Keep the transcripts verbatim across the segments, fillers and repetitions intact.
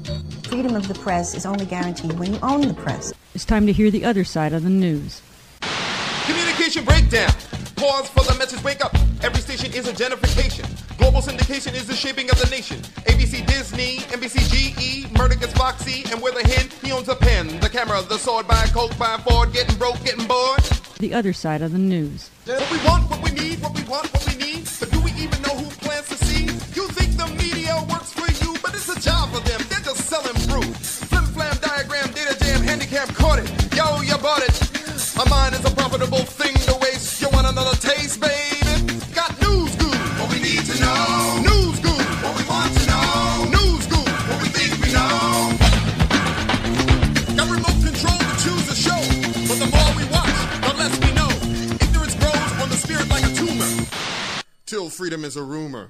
Freedom of the press is only guaranteed when you own the press. It's time to hear the other side of the news. Communication breakdown. Pause for the message, wake up. Every station is a gentrification. Global syndication is the shaping of the nation. A B C Disney, N B C G E, Murdoch is Foxy, and with a hen, he owns a pen, the camera, the sword, by a Coke, by a Ford, getting broke, getting bored. The other side of the news. What we want, what we need, what we want, what we need. But do we even know who plants the seed? You think the media works for you, but it's a job for them. They're just selling fruit. Flim flam diagram, data jam, handicap caught it. Yo, you bought it. My mind is a profitable thing to waste. You want another taste, baby? Got news good, what we need to know. News good, what we want to know. News good, what we think we know. Got remote control to choose a show. But the more we watch, the less we know. Ignorance grows on the spirit like a tumor. Till freedom is a rumor.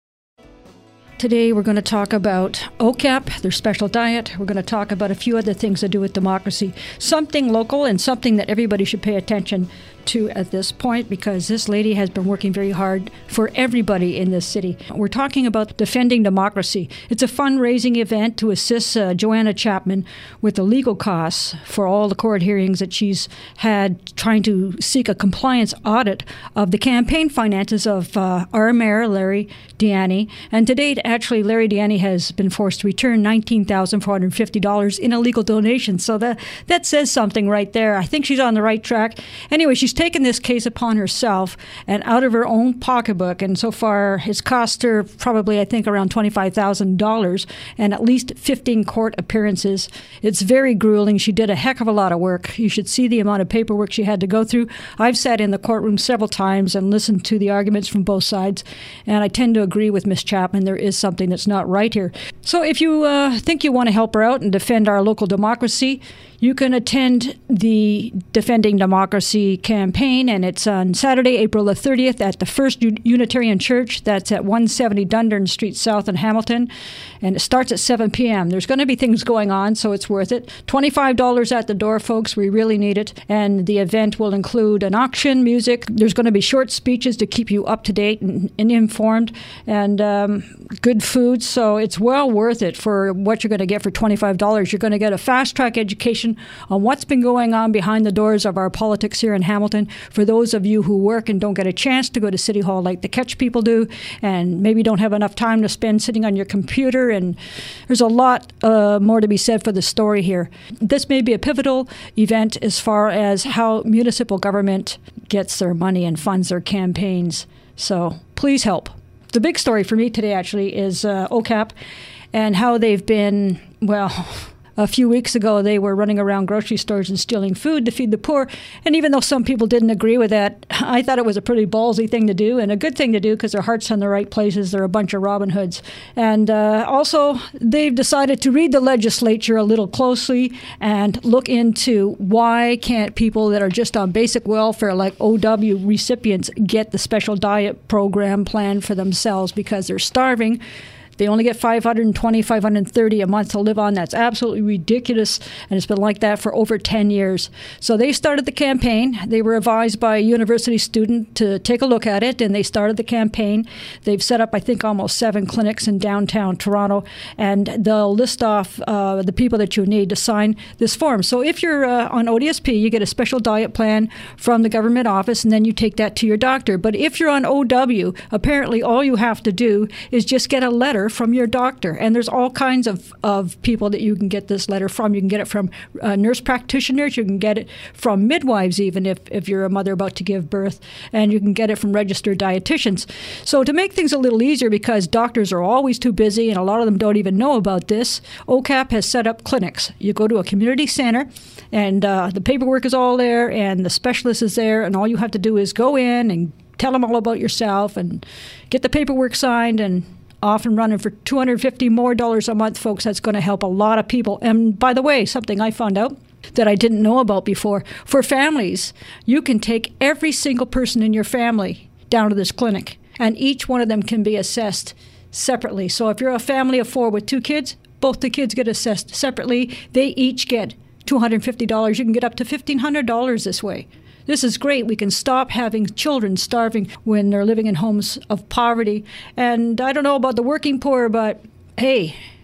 Today we're going to talk about O C A P, their special diet. We're going to talk about a few other things to do with democracy. Something local and something that everybody should pay attention to at this point, because this lady has been working very hard for everybody in this city. We're talking about defending democracy. It's a fundraising event to assist uh, Joanna Chapman with the legal costs for all the court hearings that she's had trying to seek a compliance audit of the campaign finances of uh, our mayor, Larry Diani. And to date, actually, Larry Diani has been forced to return nineteen thousand four hundred fifty dollars in illegal donations. So that, that says something right there. I think she's on the right track. Anyway, she's taken this case upon herself and out of her own pocketbook, and so far it's cost her probably, I think, around twenty-five thousand dollars and at least fifteen court appearances. It's very grueling. She did a heck of a lot of work. You should see the amount of paperwork she had to go through. I've sat in the courtroom several times and listened to the arguments from both sides, and I tend to agree with Miss Chapman. There is something that's not right here. So if you uh, think you want to help her out and defend our local democracy, you can attend the Defending Democracy campaign, and it's on Saturday, April the thirtieth at the First Unitarian Church. That's at one seventy Dundurn Street South in Hamilton, and it starts at seven p.m. There's going to be things going on, so it's worth it. twenty-five dollars at the door, folks. We really need it. And the event will include an auction, music. There's going to be short speeches to keep you up to date and, and informed, and um, good food. So it's well worth it for what you're going to get for twenty-five dollars. You're going to get a fast-track education on what's been going on behind the doors of our politics here in Hamilton. For those of you who work and don't get a chance to go to City Hall like the Catch people do, and maybe don't have enough time to spend sitting on your computer, and there's a lot uh, more to be said for the story here. This may be a pivotal event as far as how municipal government gets their money and funds their campaigns. So please help. The big story for me today actually is uh, O C A P and how they've been, well, a few weeks ago, they were running around grocery stores and stealing food to feed the poor. And even though some people didn't agree with that, I thought it was a pretty ballsy thing to do and a good thing to do because their heart's in the right places. They're a bunch of Robin Hoods. And uh, also, they've decided to read the legislature a little closely and look into why can't people that are just on basic welfare, like O W recipients, get the special diet program plan for themselves because they're starving. They only get five hundred twenty, five hundred thirty a month to live on. That's absolutely ridiculous, and it's been like that for over ten years. So they started the campaign. They were advised by a university student to take a look at it, and they started the campaign. They've set up, I think, almost seven clinics in downtown Toronto, and they'll list off uh, the people that you need to sign this form. So if you're uh, on O D S P, you get a special diet plan from the government office, and then you take that to your doctor. But if you're on O W, apparently all you have to do is just get a letter from your doctor. And there's all kinds of, of people that you can get this letter from. You can get it from uh, nurse practitioners. You can get it from midwives, even if, if you're a mother about to give birth. And you can get it from registered dietitians. So to make things a little easier, because doctors are always too busy and a lot of them don't even know about this, O C A P has set up clinics. You go to a community center and uh, the paperwork is all there and the specialist is there, and all you have to do is go in and tell them all about yourself and get the paperwork signed and off and running for two hundred fifty more dollars a month, folks. That's going to help a lot of people. And by the way, something I found out that I didn't know about before, for families, you can take every single person in your family down to this clinic, and each one of them can be assessed separately. So if you're a family of four with two kids, both the kids get assessed separately. They each get two hundred fifty dollars. You can get up to fifteen hundred dollars this way. This is great. We can stop having children starving when they're living in homes of poverty. And I don't know about the working poor, but hey,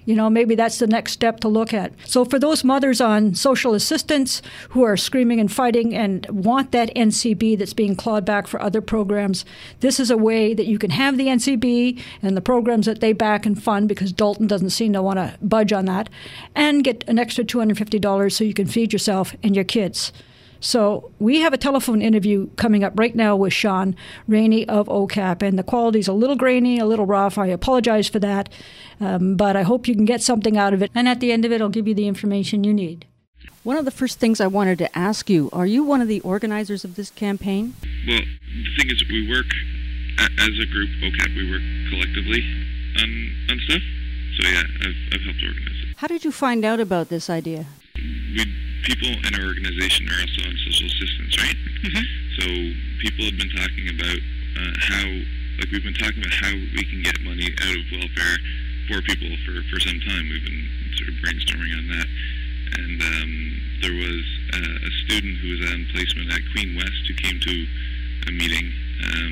You know, maybe that's the next step to look at. So for those mothers on social assistance who are screaming and fighting and want that N C B that's being clawed back for other programs, this is a way that you can have the N C B and the programs that they back and fund, because Dalton doesn't seem to want to budge on that, and get an extra two hundred fifty dollars so you can feed yourself and your kids. So we have a telephone interview coming up right now with Sean Rainey of O C A P, and the quality's a little grainy, a little rough. I apologize for that, um, but I hope you can get something out of it. And at the end of it, I'll give you the information you need. One of the first things I wanted to ask you, are you one of the organizers of this campaign? Well, the thing is, we work, as a group, O C A P, we work collectively on, on stuff. So yeah, I've, I've helped organize it. How did you find out about this idea? We People in our organization are also on social assistance, right? Mm-hmm. So people have been talking about uh, how, like we've been talking about how we can get money out of welfare for people for, for some time. We've been sort of brainstorming on that. And um, there was uh, a student who was on placement at Queen West who came to a meeting um,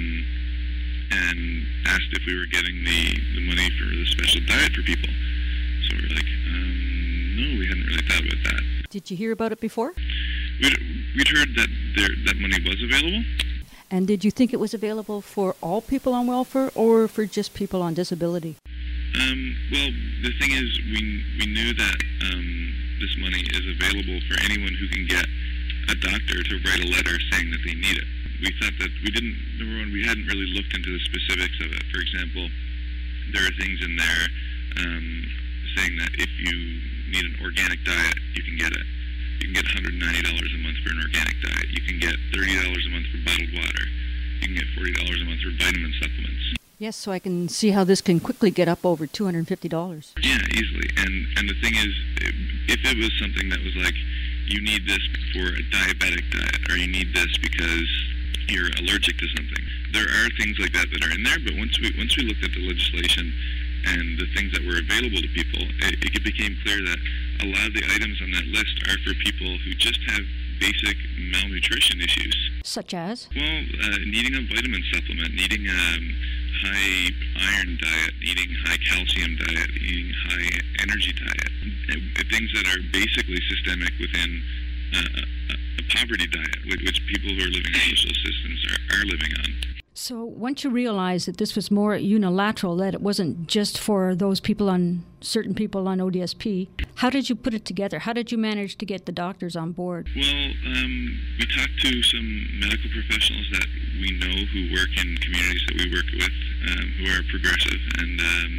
and asked if we were getting the, the money for the special diet for people. So we're like, um, no, we hadn't really thought about that. Did you hear about it before? We'd, we'd heard that there, that money was available. And did you think it was available for all people on welfare or for just people on disability? Um, well, the thing is, we we knew that um, this money is available for anyone who can get a doctor to write a letter saying that they need it. We thought that we didn't, number one, we hadn't really looked into the specifics of it. For example, there are things in there um, saying that if you need an organic diet, you can get it. You can get one hundred ninety dollars a month for an organic diet. You can get thirty dollars a month for bottled water. You can get forty dollars a month for vitamin supplements. Yes, so I can see how this can quickly get up over two hundred fifty dollars. Yeah, easily. And and the thing is, if it was something that was like, you need this for a diabetic diet, or you need this because you're allergic to something, there are things like that that are in there. But once we once we looked at the legislation and the things that were available to people, it, it became clear that a lot of the items on that list are for people who just have basic malnutrition issues. Such as? Well, uh, needing a vitamin supplement, needing a um, high iron diet, eating high calcium diet, eating high energy diet, uh, things that are basically systemic within uh, a, a poverty diet, which people who are living on social assistance are, are living on. So once you realized that this was more unilateral, that it wasn't just for those people on, certain people on O D S P, how did you put it together? How did you manage to get the doctors on board? Well, um, we talked to some medical professionals that we know who work in communities that we work with, um, who are progressive, and um,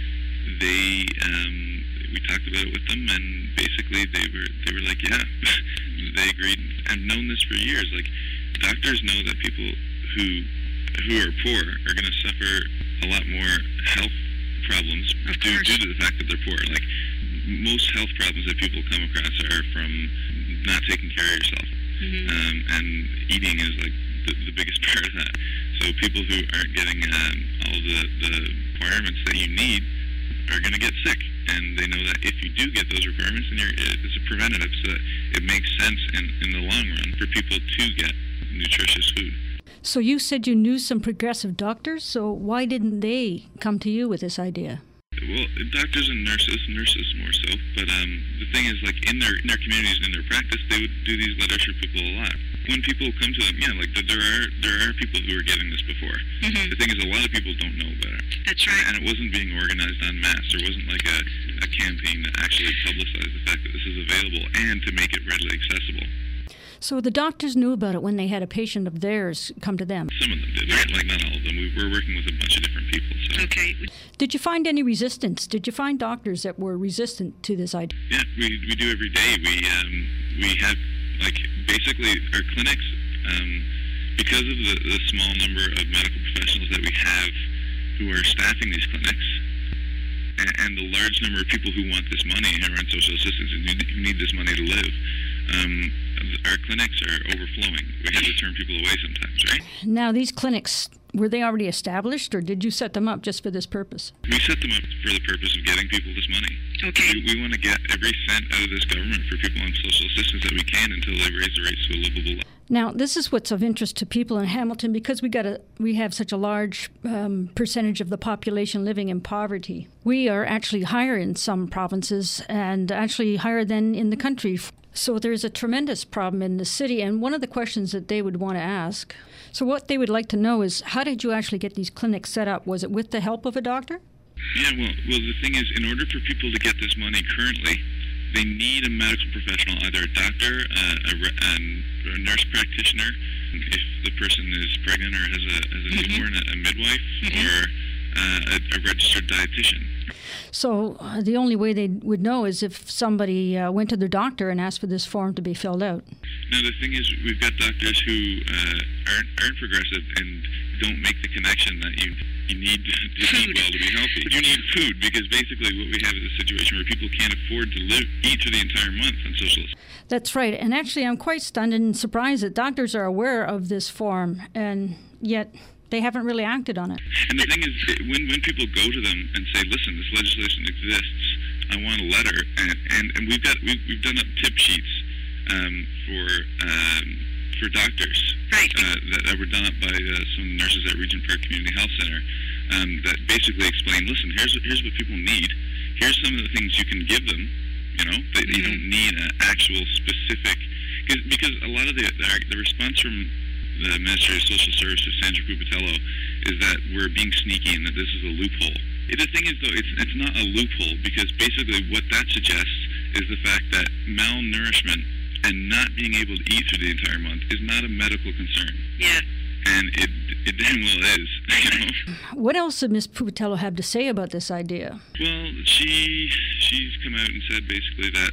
they, um, we talked about it with them, and basically they were, they were like, yeah, they agreed. I've known this for years. Like, doctors know that people who who are poor are going to suffer a lot more health problems due, due to the fact that they're poor. Like, most health problems that people come across are from not taking care of yourself. Mm-hmm. Um, and eating is like the, the biggest part of that. So people who aren't getting um, all the, the requirements that you need are going to get sick. And they know that if you do get those requirements, and you're, it's a preventative, so that it makes sense in, in the long run for people to get nutritious food. So you said you knew some progressive doctors, so why didn't they come to you with this idea? Well, doctors and nurses, nurses more so, but um, the thing is, like, in their in their communities and in their practice, they would do these letters for people a lot. When people come to them, yeah, like, there are there are people who are getting this before. Mm-hmm. The thing is, a lot of people don't know about it. That's right. And it wasn't being organized en masse. There wasn't, like, a, a campaign that actually publicized the fact that this is available and to make it readily accessible. So the doctors knew about it when they had a patient of theirs come to them? Some of them did, right? Like, not all of them. We were working with a bunch of different people. So. Okay. Did you find any resistance? Did you find doctors that were resistant to this idea? Yeah, we we do every day. We um, we have, like, basically our clinics, um, because of the, the small number of medical professionals that we have who are staffing these clinics, and, and the large number of people who want this money and are on social assistance and who need this money to live, um, our clinics are overflowing. We have to turn people away sometimes, right? Now, these clinics, were they already established, or did you set them up just for this purpose? We set them up for the purpose of getting people this money. Okay. We, we want to get every cent out of this government for people on social assistance that we can until they raise the rates to a livable level. Now, this is what's of interest to people in Hamilton because we got a we have such a large um, percentage of the population living in poverty. We are actually higher in some provinces and actually higher than in the country. So there's a tremendous problem in the city, and one of the questions that they would want to ask, so what they would like to know is, how did you actually get these clinics set up? Was it with the help of a doctor? Yeah, well, well, the thing is, in order for people to get this money currently, they need a medical professional, either a doctor, uh, a, a, a nurse practitioner, if the person is pregnant or has a, has a mm-hmm. newborn, a, a midwife, mm-hmm. or uh, a, a registered dietitian. So uh, the only way they would know is if somebody uh, went to their doctor and asked for this form to be filled out. Now, the thing is, we've got doctors who uh, aren't, aren't progressive and don't make the connection that you you need to, to eat well to be healthy. You need food, because basically what we have is a situation where people can't afford to live, eat for the entire month on social assistance. That's right. And actually, I'm quite stunned and surprised that doctors are aware of this form, and yet they haven't really acted on it. And the thing is, when, when people go to them and say, listen, this legislation exists, I want a letter, and, and, and we've got we've, we've done up tip sheets um, for um, for doctors right. uh, that, that were done up by uh, some nurses at Regent Park Community Health Center um, that basically explain, listen, here's here's what people need. Here's some of the things you can give them. You know, that mm-hmm. you don't need an actual specific, cause, because a lot of the, the the response from the Ministry of Social Services, Sandra Pupatello, is that we're being sneaky and that this is a loophole. The thing is, though, it's it's not a loophole, because basically what that suggests is the fact that malnourishment and not being able to eat through the entire month is not a medical concern. Yeah. And it it damn well is, you know. What else did Miz Pupatello have to say about this idea? Well, she she's come out and said basically that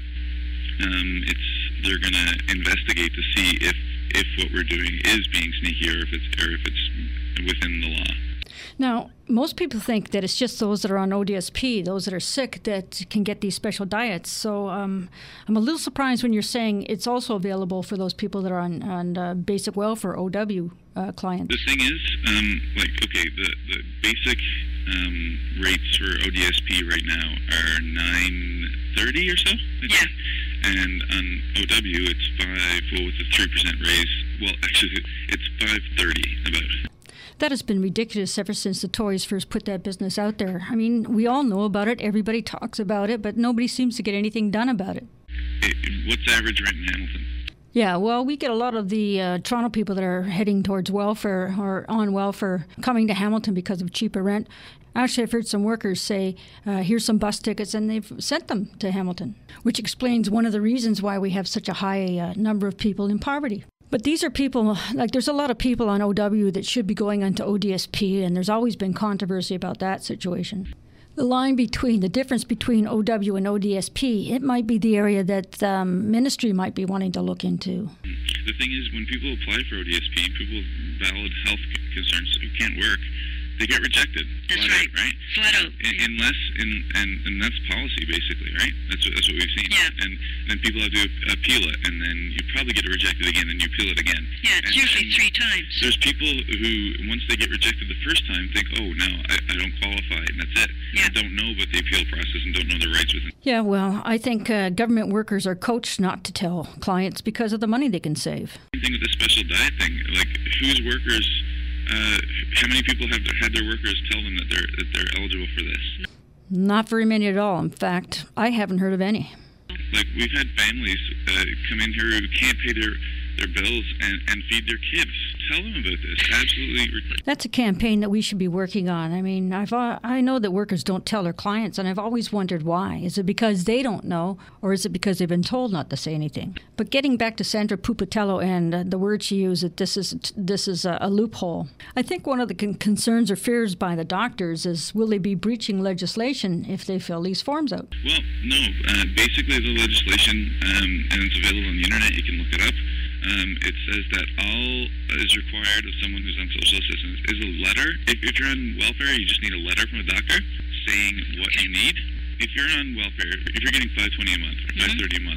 um, it's they're going to investigate to see if if what we're doing is being sneaky, or if it's or if it's within the law. Now, most people think that it's just those that are on O D S P, those that are sick, that can get these special diets. So um, I'm a little surprised when you're saying it's also available for those people that are on, on uh, basic welfare, O W uh, clients. The thing is, um, like, okay, the, the basic um, rates for O D S P right now are nine thirty or so, I think. Yeah. And on O W, it's five, well, with a three percent raise, well, actually, it's five thirty about. That has been ridiculous ever since the Tories first put that business out there. I mean, we all know about it, everybody talks about it, but nobody seems to get anything done about it. it what's average rent in Hamilton? Yeah, well, we get a lot of the uh, Toronto people that are heading towards welfare or on welfare coming to Hamilton because of cheaper rent. Actually, I've heard some workers say, uh, here's some bus tickets, and they've sent them to Hamilton, which explains one of the reasons why we have such a high uh, number of people in poverty. But these are people, like there's a lot of people on O W that should be going onto O D S P, and there's always been controversy about that situation. The line between, the difference between O W and O D S P, it might be the area that um, ministry might be wanting to look into. The thing is, when people apply for O D S P, people with valid health concerns who can't work, they get rejected. That's flat right. Out, right? Flat out. In, unless, in, and, and that's policy, basically, right? That's what, that's what we've seen. Yeah. And then people have to appeal it, and then you probably get rejected again, and you appeal it again. Yeah, it's and, usually and three times. There's people who, once they get rejected the first time, think, oh, no, I, I don't qualify, and that's it. Yeah. They don't know about the appeal process and don't know their rights within. Yeah, well, I think uh, government workers are coached not to tell clients because of the money they can save. Same thing with the special diet thing. Like, whose workers... Uh, how many people have had their workers tell them that they're that they're eligible for this? Not very many at all. In fact, I haven't heard of any. Like, we've had families uh, come in here who can't pay their, their bills and, and feed their kids. Tell them about this. Absolutely. That's a campaign that we should be working on. I mean, I've uh, I know that workers don't tell their clients, and I've always wondered why. Is it because they don't know, or is it because they've been told not to say anything? But getting back to Sandra Pupatello and uh, the word she used, that this is this is a, a loophole. I think one of the con- concerns or fears by the doctors is, will they be breaching legislation if they fill these forms out? Well, no. Uh, basically, the legislation, um, and it's available on the internet. You can look it up. Um, it says that all is required of someone who's on social assistance is a letter. If, if you're on welfare, you just need a letter from a doctor saying what you need. If you're on welfare, if you're getting five twenty a month or five thirty a month,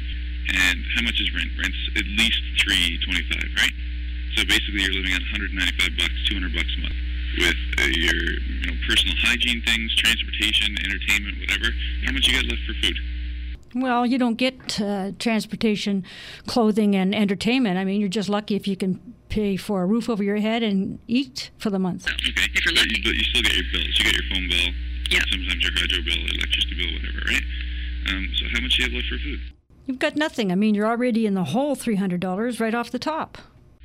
And how much is rent? Rent's at least three twenty-five, right? So basically, you're living on one hundred ninety-five bucks, two hundred bucks a month, with uh, your you know personal hygiene things, transportation, entertainment, whatever. How much you got left for food? Well, you don't get uh, transportation, clothing, and entertainment. I mean, you're just lucky if you can pay for a roof over your head and eat for the month. Okay, If you're but, lucky. you, but you still get your bills. You get your phone bill, Yeah. sometimes your hydro bill, electricity bill, whatever, right? Um, so how much do you have left for food? You've got nothing. I mean, you're already in the hole three hundred dollars right off the top.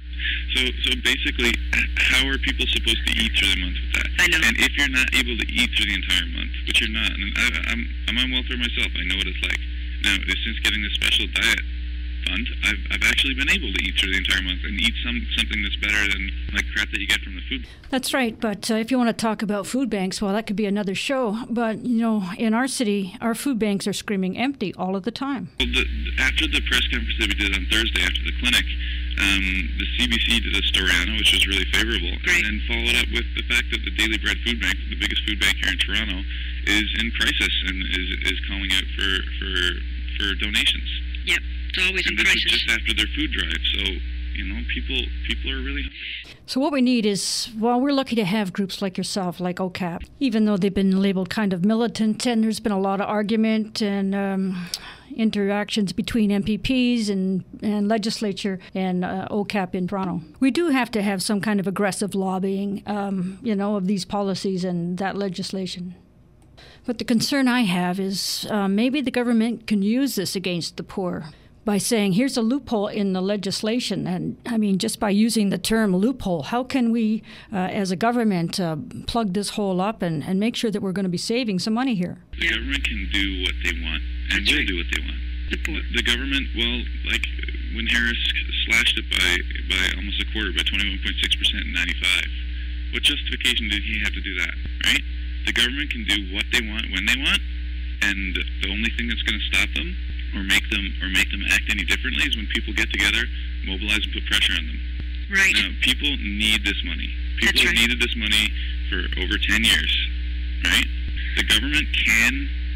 So, so basically, how are people supposed to eat through the month with that? I know. And if you're not able to eat through the entire month, which you're not, and I, I'm, I'm on welfare myself, I know what it's like. Now, since getting the special diet fund, I've, I've actually been able to eat through the entire month and eat some something that's better than like crap that you get from the food. That's right, but uh, if you want to talk about food banks, well, that could be another show. But, you know, in our city, our food banks are screaming empty all of the time. Well, the, after the press conference that we did on Thursday after the clinic, um, the C B C did a story on it, which was really favorable, Great. and then followed up with the fact that the Daily Bread Food Bank, the biggest food bank here in Toronto, is in crisis and is, is calling out for, for, for donations. Yep. It's always in And this is crisis. just after their food drive, so, you know, people people are really hungry. So what we need is, well, we're lucky to have groups like yourself, like O C A P, even though they've been labeled kind of militant, and there's been a lot of argument and um, interactions between M P Ps and, and legislature and uh, O C A P in Toronto. We do have to have some kind of aggressive lobbying, um, you know, of these policies and that legislation. But the concern I have is uh, maybe the government can use this against the poor by saying, here's a loophole in the legislation. And I mean, just by using the term loophole, how can we, uh, as a government, uh, plug this hole up and, and make sure that we're going to be saving some money here? The government can do what they want, and That's will right. do what they want. The poor. The, the government, well, like when Harris slashed it by, by almost a quarter, by twenty-one point six percent in ninety-five, what justification did he have to do that, right? The government can do what they want when they want, and the only thing that's going to stop them or make them or make them act any differently is when people get together, mobilize, and put pressure on them. Right. Now, people need this money. People That's have right. needed this money for over ten years, right? The government can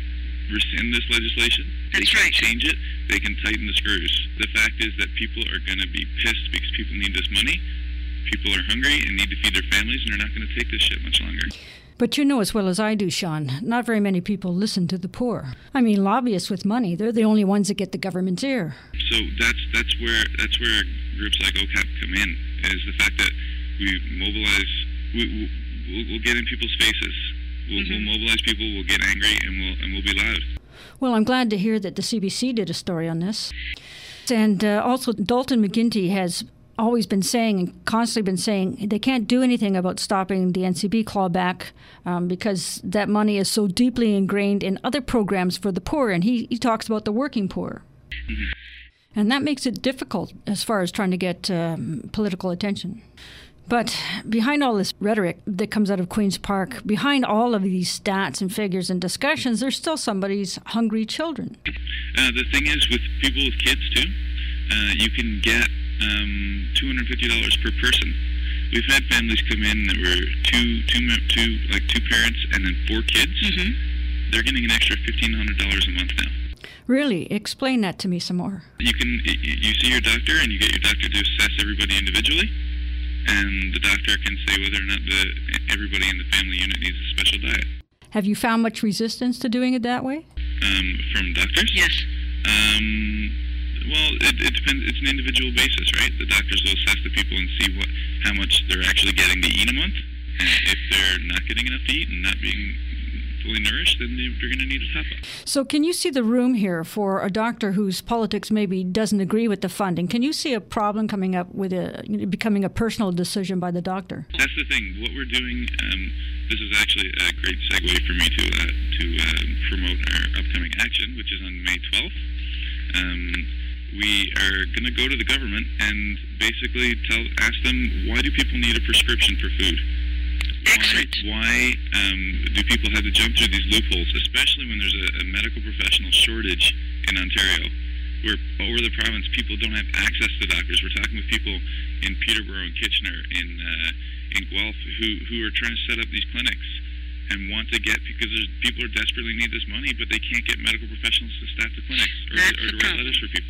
rescind this legislation. That's they can right. change it. They can tighten the screws. The fact is that people are going to be pissed because people need this money. People are hungry and need to feed their families, and they're not going to take this shit much longer. But you know as well as I do, Sean, not very many people listen to the poor. I mean, lobbyists with money, they're the only ones that get the government's ear. So that's that's where that's where groups like O C A P come in. Is the fact that we mobilize, we, we'll, we'll get in people's faces. We'll, Mm-hmm. we'll mobilize people. We'll get angry, and we'll and we'll be loud. Well, I'm glad to hear that the C B C did a story on this. And uh, also, Dalton McGuinty has always been saying and constantly been saying they can't do anything about stopping the N C B clawback um, because that money is so deeply ingrained in other programs for the poor. And he, he talks about the working poor. Mm-hmm. And that makes it difficult as far as trying to get um, political attention. But behind all this rhetoric that comes out of Queen's Park, behind all of these stats and figures and discussions, there's still somebody's hungry children. Uh, the thing is, with people with kids too, uh, you can get um, two hundred fifty dollars per person. We've had families come in that were two, two, mem- two, like two parents and then four kids. Mm-hmm. They're getting an extra fifteen hundred dollars a month now. Really? Explain that to me some more. You can y- you see your doctor and you get your doctor to assess everybody individually, and the doctor can say whether or not the everybody in the family unit needs a special diet. Have you found much resistance to doing it that way? Um, from doctors? Yes. Um, well, it, it depends. It's an individual basis, right? The doctors will assess the people and see what how much they're actually getting to eat a month. And if they're not getting enough to eat and not being fully nourished, then they, they're going to need a top-up. So can you see the room here for a doctor whose politics maybe doesn't agree with the funding? Can you see a problem coming up with it becoming a personal decision by the doctor? That's the thing. What we're doing, um, this is actually a great segue for me to uh, to uh, promote our upcoming action, which is on May twelfth. Um, we are going to go to the government and basically tell, ask them, why do people need a prescription for food? Excellent. Why, why um, do people have to jump through these loopholes, especially when there's a, a medical professional shortage in Ontario, where over the province people don't have access to doctors. We're talking with people in Peterborough and Kitchener, in uh, in Guelph, who, who are trying to set up these clinics and want to get, because there's, people are desperately need this money, but they can't get medical professionals to staff the clinics or, That's or the to write problem. letters for people.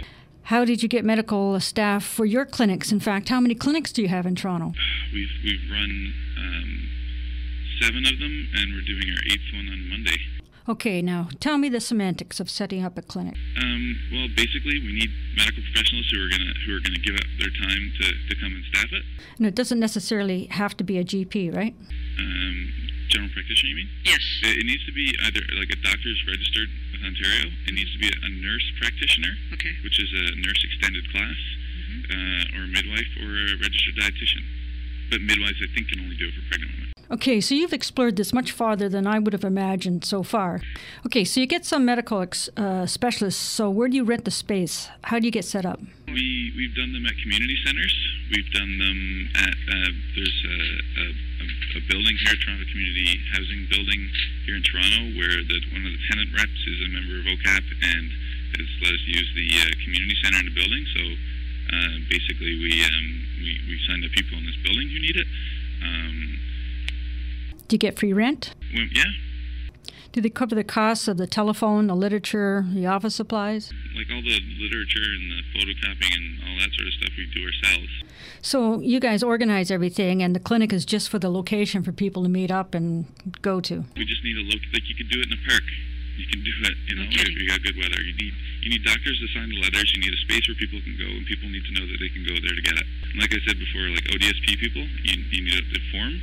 How did you get medical staff for your clinics? In fact, how many clinics do you have in Toronto? We've we've run um, seven of them, and we're doing our eighth one on Monday. Okay, now tell me the semantics of setting up a clinic. Um, well, basically, we need medical professionals who are gonna who are gonna give up their time to, to come and staff it. And it doesn't necessarily have to be a G P, right? Um, general practitioner, you mean? Yes. It, it needs to be either like a doctor's registered with Ontario. It needs to be a nurse practitioner, Okay. which is a nurse extended class, Mm-hmm. uh, or a midwife, or a registered dietitian. But midwives, I think, can only do it for pregnant women. Okay, so you've explored this much farther than I would have imagined so far. Okay, so you get some medical ex- uh, specialists. So where do you rent the space? How do you get set up? We we've done them at community centers. We've done them at uh, there's a, a, a building here, Toronto Community Housing Building here in Toronto, where the, one of the tenant reps is a member of O C A P and has let us use the uh, community center in the building. So uh, basically, we um, we we signed up people in this building who need it. Um, Do you get free rent? well, yeah, Do they cover the costs of the telephone, the literature, the office supplies? like all the literature and the photocopying and all that sort of stuff we do ourselves. So you guys organize everything, and the clinic is just for the location for people to meet up and go to. We just need a look like you could do it in a park. You can do it, you know, Okay. if you got good weather. You need you need doctors to sign the letters. You need a space where people can go, and people need to know that they can go there to get it. And like I said before, like O D S P people, you, you need a, a form.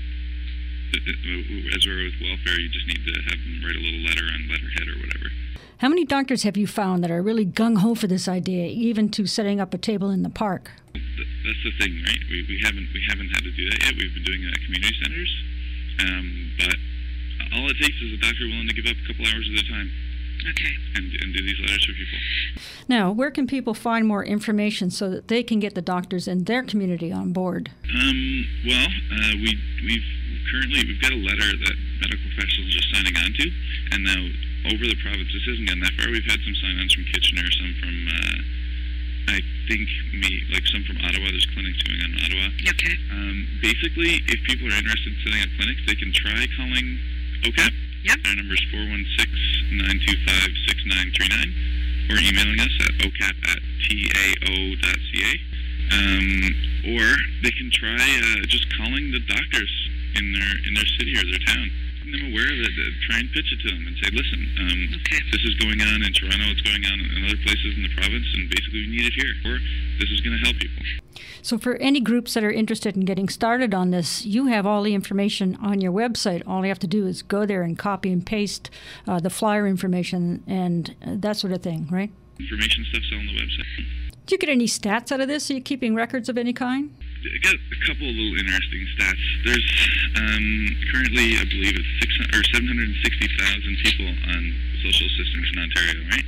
As we're with welfare, you just need to have them write a little letter on letterhead or whatever. How many doctors have you found that are really gung-ho for this idea, even to setting up a table in the park? Th- That's the thing, right? We, we haven't we haven't had to do that yet. We've been doing it at community centers, um, but all it takes is a doctor willing to give up a couple hours of their time Okay. and, and do these letters for people. Now, where can people find more information so that they can get the doctors in their community on board? Um, well, uh, we we've currently we've got a letter that medical professionals are signing on to, and now over the province, this hasn't gone that far. We've had some sign-ons from Kitchener, some from uh, I think me like some from Ottawa. There's clinics going on in Ottawa. Okay. Um, basically, if people are interested in setting up clinics, they can try calling O C A P. Yep. Our number is four one six, nine two five, six nine three nine, or emailing us at ocap at tao dot ca. Um, or they can try uh, just calling the doctors in their in their city or their town, making them aware of it. Uh, try and pitch it to them and say, listen, um, Okay. this is going on in Toronto, it's going on in other places in the province, and basically we need it here, or this is going to help people. So for any groups that are interested in getting started on this, you have all the information on your website. All you have to do is go there and copy and paste uh, the flyer information and uh, that sort of thing, right? Information stuff's all on the website. Do you get any stats out of this? Are you keeping records of any kind? I got a couple of little interesting stats. There's um, currently, I believe, it's six or seven hundred sixty thousand people on social assistance in Ontario, right?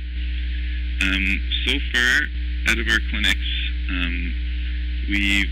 Um, so far, out of our clinics, um, we've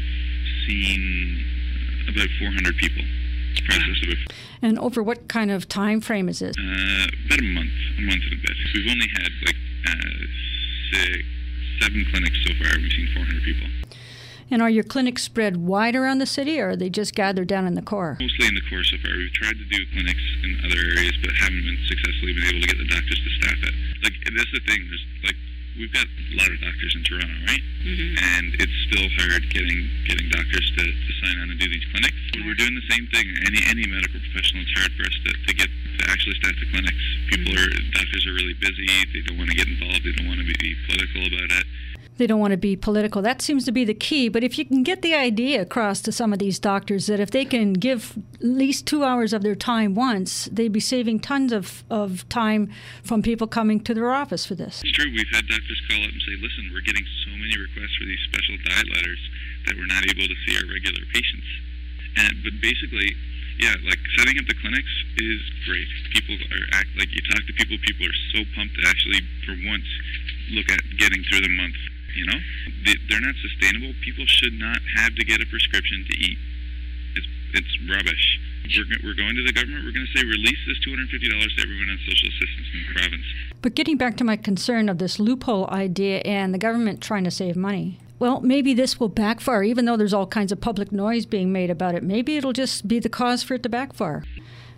seen about four hundred people process about, And over what kind of time frame is this? uh, about a month, a month and a bit. We've only had like uh, six, seven clinics so far. We've seen four hundred people. And are your clinics spread wide around the city, or are they just gathered down in the core? Mostly in the core so far. We've tried to do clinics in other areas, but haven't been successfully been able to get the doctors to staff it. Like, that's the thing. There's like we've got a lot of doctors in Toronto, right? Mm-hmm. And it's still hard getting getting doctors to, to sign on and do these clinics. We're doing the same thing. Any any medical professional, it's hard for us to, to get to actually staff the clinics. People are doctors are really busy. They don't want to get involved. They don't want to be political about it. They don't want to be political. That seems to be the key. But if you can get the idea across to some of these doctors that if they can give at least two hours of their time once, they'd be saving tons of, of time from people coming to their office for this. It's true. We've had doctors call up and say, listen, we're getting so many requests for these special diet letters that we're not able to see our regular patients. And But basically, yeah, like setting up the clinics is great. People are act like you talk to people, people are so pumped to actually, for once, look at getting through the month. You know, they, they're not sustainable. People should not have to get a prescription to eat. It's it's rubbish. We're, we're going to the government. We're going to say release this two hundred fifty dollars to everyone on social assistance in the province. But getting back to my concern of this loophole idea and the government trying to save money, well, maybe this will backfire, even though there's all kinds of public noise being made about it. Maybe it'll just be the cause for it to backfire.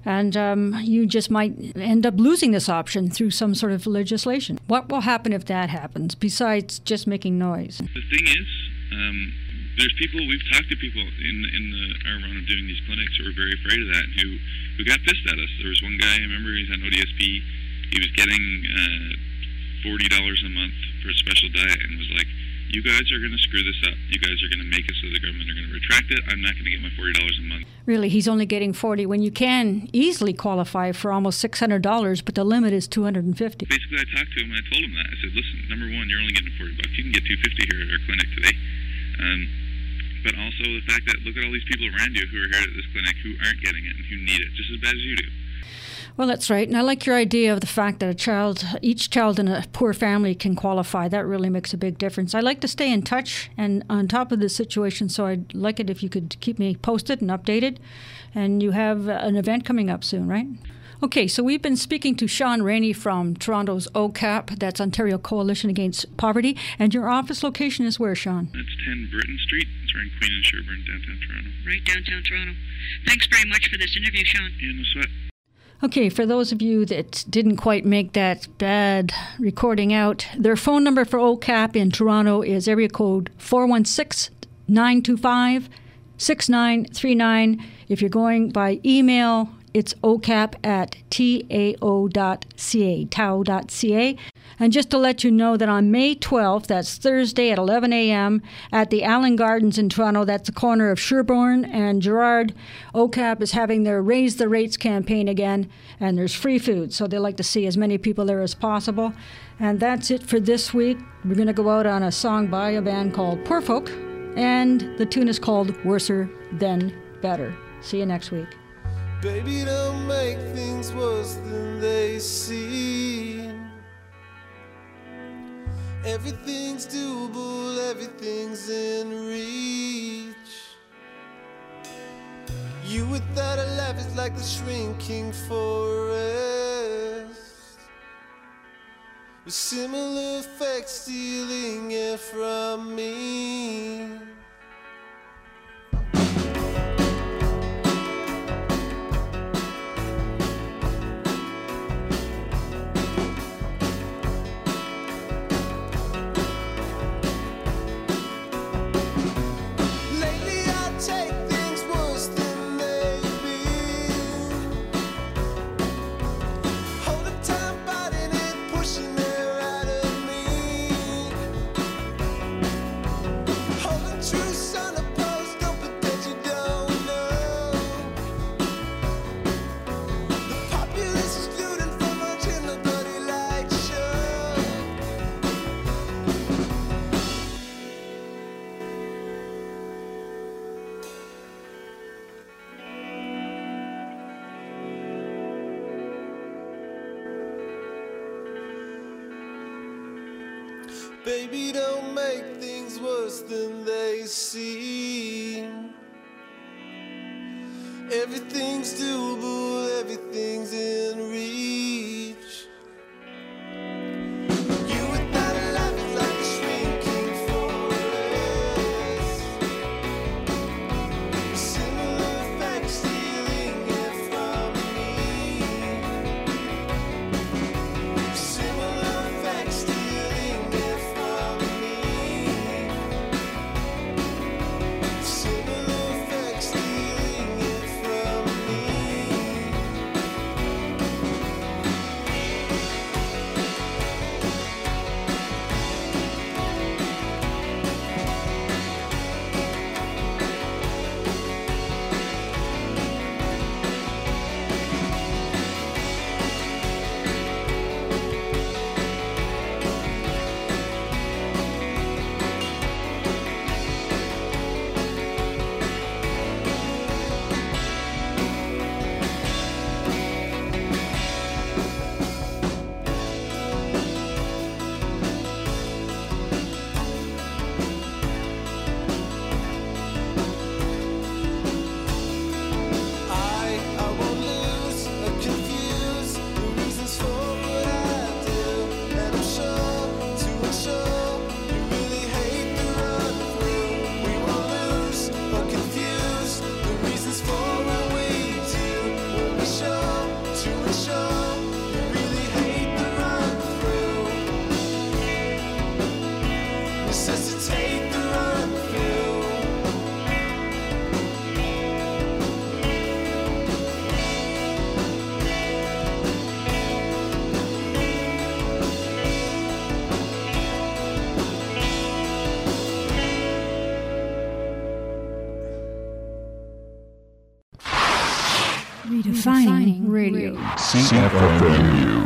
And um, you just might end up losing this option through some sort of legislation. What will happen if that happens, besides just making noise? The thing is, um, there's people, we've talked to people in in the our run of doing these clinics who are very afraid of that, who, who got pissed at us. There was one guy, I remember he's on O D S P, he was getting uh, forty dollars a month for a special diet and was like, you guys are going to screw this up. You guys are going to make it so the government are going to retract it. I'm not going to get my forty dollars a month. Really, he's only getting forty when you can easily qualify for almost six hundred dollars, but the limit is two hundred fifty dollars. Basically, I talked to him and I told him that. I said, listen, number one, you're only getting forty bucks. You can get two fifty here at our clinic today. Um, but also the fact that look at all these people around you who are here at this clinic who aren't getting it and who need it just as bad as you do. Well, that's right. And I like your idea of the fact that a child, each child in a poor family can qualify. That really makes a big difference. I like to stay in touch and on top of this situation, so I'd like it if you could keep me posted and updated. And you have an event coming up soon, right? Okay, so we've been speaking to Sean Rainey from Toronto's O C A P, that's Ontario Coalition Against Poverty. And your office location is where, Sean? It's ten Britton Street. It's right in Queen and Sherbourne, downtown Toronto. Right downtown Toronto. Thanks very much for this interview, Sean. Yeah, no sweat. Okay, for those of you that didn't quite make that bad recording out, their phone number for O C A P in Toronto is area code four one six, nine two five, six nine three nine. If you're going by email, it's O C A P at tao dot c a, tao dot c a. And just to let you know that on May twelfth, that's Thursday at eleven a.m. at the Allen Gardens in Toronto, that's the corner of Sherbourne and Gerrard, O C A P is having their Raise the Rates campaign again, and there's free food, so they like to see as many people there as possible. And that's it for this week. We're going to go out on a song by a band called Poor Folk, and the tune is called Worser Than Better. See you next week. Baby, don't make things worse than they seem. Everything's doable, everything's in reach. You without a laugh is like the shrinking forest, with similar effects stealing it from me. Baby, don't make things worse than they seem. Everything's doable, everything's in reach. You without a life is like a shrinking forest, similar effects stealing it from me. Similar effects stealing it from me. Similar effects stealing it from me. Redefining Radio. Sync F M